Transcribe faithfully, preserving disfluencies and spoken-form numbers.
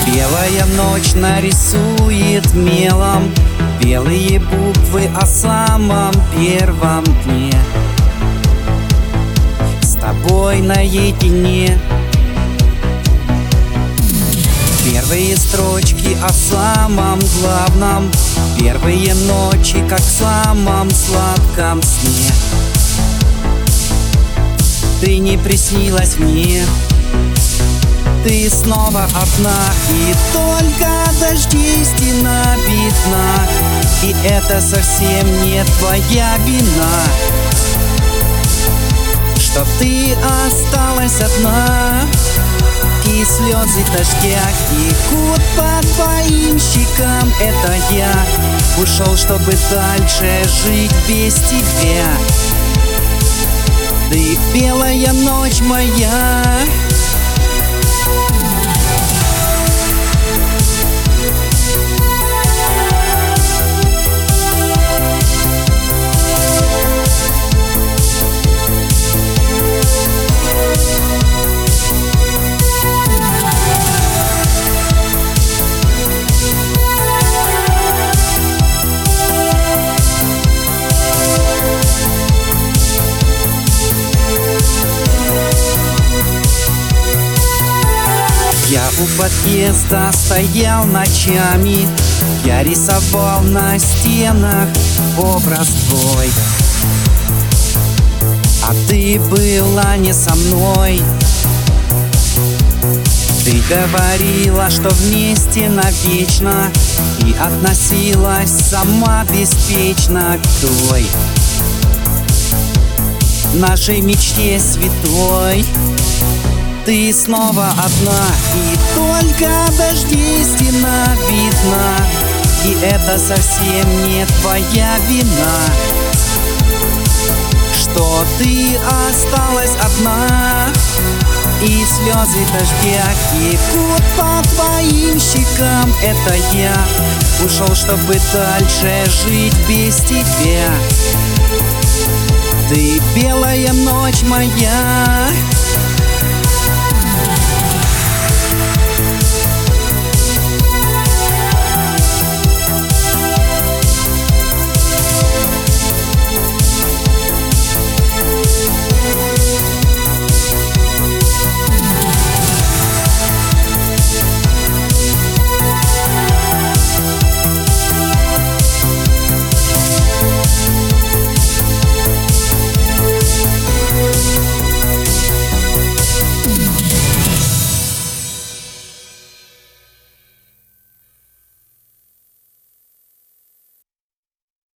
Белая ночь нарисует мелом белые буквы о самом первом дне. С тобой наедине первые строчки о самом главном, первые ночи, как в самом сладком сне. Ты не приснилась мне, ты снова одна, и только дожди стена видна. И это совсем не твоя вина, что ты осталась одна. И слезы дождя текут по твоим щекам. Это я ушел, чтобы дальше жить без тебя. Ты белая ночь моя. Я у подъезда стоял ночами, я рисовал на стенах образ твой. А ты была не со мной. Ты говорила, что вместе навечно, и относилась сама беспечно к той нашей мечте святой. Ты снова одна, и только дожди стена видна. И это совсем не твоя вина, что ты осталась одна. И слезы дождя текут по твоим щекам. Это я ушел, чтобы дальше жить без тебя. Ты белая ночь моя.